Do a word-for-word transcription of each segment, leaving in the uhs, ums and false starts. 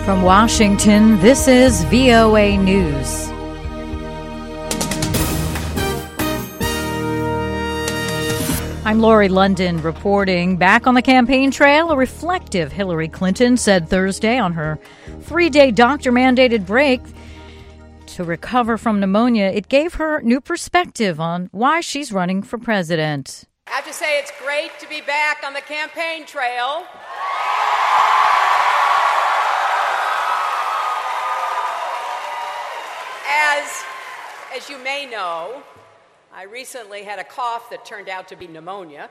From Washington, this is V O A News. I'm Lori London reporting. Back on the campaign trail, a reflective Hillary Clinton said Thursday on her three-day doctor-mandated break to recover from pneumonia, it gave her new perspective on why she's running for president. I have to say it's great to be back on the campaign trail. As, as you may know, I recently had a cough that turned out to be pneumonia.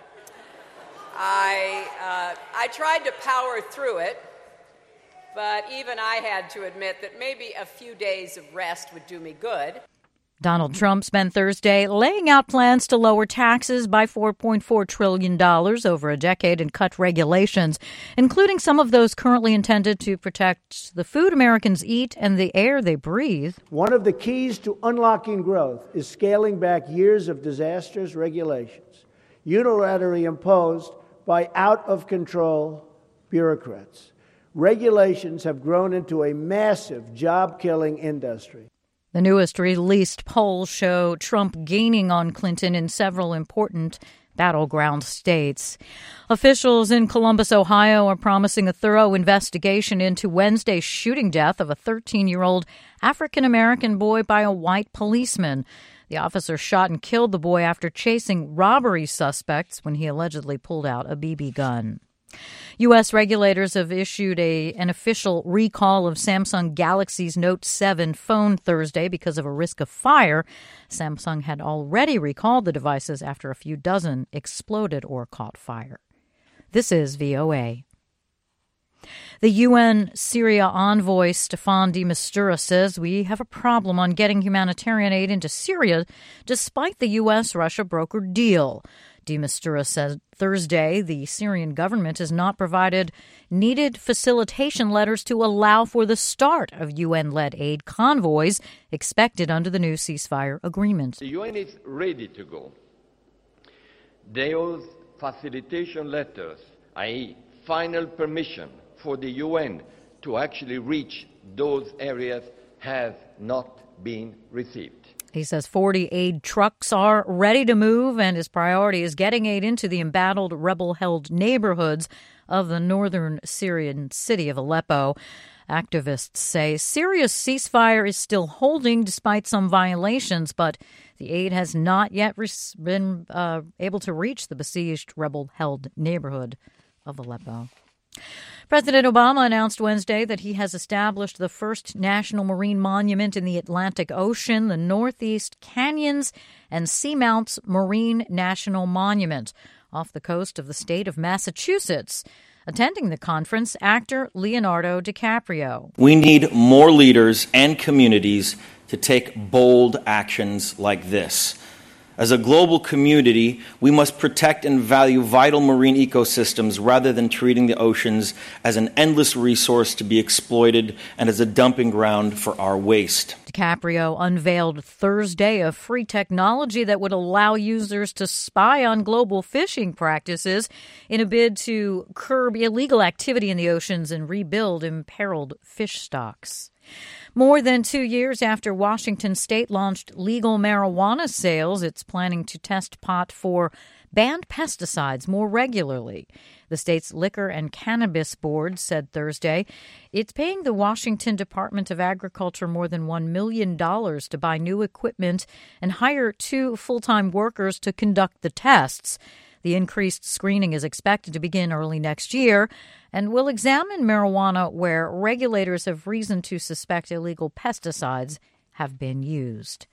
I, uh, I tried to power through it, but even I had to admit that maybe a few days of rest would do me good. Donald Trump spent Thursday laying out plans to lower taxes by four point four trillion dollars over a decade and cut regulations, including some of those currently intended to protect the food Americans eat and the air they breathe. One of the keys to unlocking growth is scaling back years of disastrous regulations, unilaterally imposed by out-of-control bureaucrats. Regulations have grown into a massive job-killing industry. The newest released polls show Trump gaining on Clinton in several important battleground states. Officials in Columbus, Ohio, are promising a thorough investigation into Wednesday's shooting death of a thirteen-year-old African-American boy by a white policeman. The officer shot and killed the boy after chasing robbery suspects when he allegedly pulled out a B B gun. U S regulators have issued a, an official recall of Samsung Galaxy's Note seven phone Thursday because of a risk of fire. Samsung had already recalled the devices after a few dozen exploded or caught fire. This is V O A. The U N Syria envoy Staffan de Mistura says we have a problem on getting humanitarian aid into Syria despite the U S-Russia brokered deal. De Mistura said Thursday the Syrian government has not provided needed facilitation letters to allow for the start of U N-led aid convoys expected under the new ceasefire agreement. The U N is ready to go. Those facilitation letters, that is final permission for the U N to actually reach those areas, have not been received. He says forty aid trucks are ready to move, and his priority is getting aid into the embattled, rebel-held neighborhoods of the northern Syrian city of Aleppo. Activists say Syria's ceasefire is still holding despite some violations, but the aid has not yet been uh, able to reach the besieged, rebel-held neighborhood of Aleppo. President Obama announced Wednesday that he has established the first national marine monument in the Atlantic Ocean, the Northeast Canyons and Seamounts Marine National Monument, off the coast of the state of Massachusetts. Attending the conference, actor Leonardo DiCaprio. We need more leaders and communities to take bold actions like this. As a global community, we must protect and value vital marine ecosystems rather than treating the oceans as an endless resource to be exploited and as a dumping ground for our waste. DiCaprio unveiled Thursday a free technology that would allow users to spy on global fishing practices in a bid to curb illegal activity in the oceans and rebuild imperiled fish stocks. More than two years after Washington state launched legal marijuana sales, it's planning to test pot for banned pesticides more regularly. The state's Liquor and Cannabis Board said Thursday it's paying the Washington Department of Agriculture more than one million dollars to buy new equipment and hire two full-time workers to conduct the tests. The increased screening is expected to begin early next year and will examine marijuana where regulators have reason to suspect illegal pesticides have been used.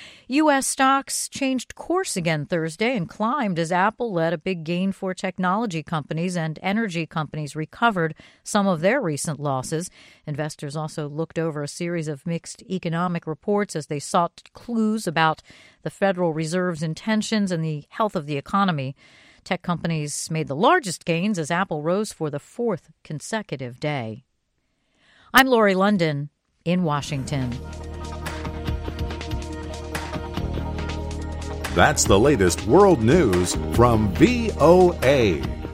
U S stocks changed course again Thursday and climbed as Apple led a big gain for technology companies and energy companies recovered some of their recent losses. Investors also looked over a series of mixed economic reports as they sought clues about the Federal Reserve's intentions and the health of the economy. Tech companies made the largest gains as Apple rose for the fourth consecutive day. I'm Lori London in Washington. That's the latest world news from V O A.